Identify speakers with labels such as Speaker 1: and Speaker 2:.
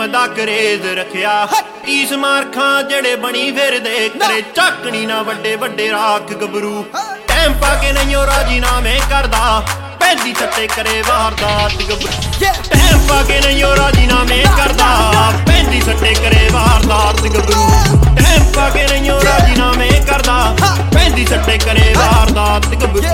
Speaker 1: film ਦਾ craze ਰੱਖਿਆ 30 ਮਾਰਖਾਂ ਜਿਹੜੇ ਬਣੀ ਫਿਰਦੇ ਕਰੇ ਚੱਕਣੀ ਨਾ ਵੱਡੇ ਵੱਡੇ ਰਾਖ ਗੱਭਰੂ ਟਾਈਮ ਪਾ ਕੇ ਨਹੀਂ ਉਹ ਰਾਜੀਨਾਮੇ ਕਰਦਾ ਪੈਂਦੀ ਸੱਟੇ ਕਰੇ ਵਾਰਦਾਤ ਗੱਭਰੂ ਟਾਈਮ ਪਾ ਕੇ ਨਹੀਂ ਉਹ ਰਾਜੀਨਾਮੇ ਕਰਦਾ ਪੈਂਦੀ ਸੱਟੇ ਕਰੇ ਵਾਰਦਾਤ ਗੱਭਰੂ ਟਾਈਮ ਪਾ ਕੇ ਨਹੀਂ ਉਹ ਰਾਜੀਨਾਮੇ ਕਰਦਾ ਪੈਂਦੀ ਸੱਟੇ ਕਰੇ ਵਾਰਦਾਤ ਗੱਭਰੂ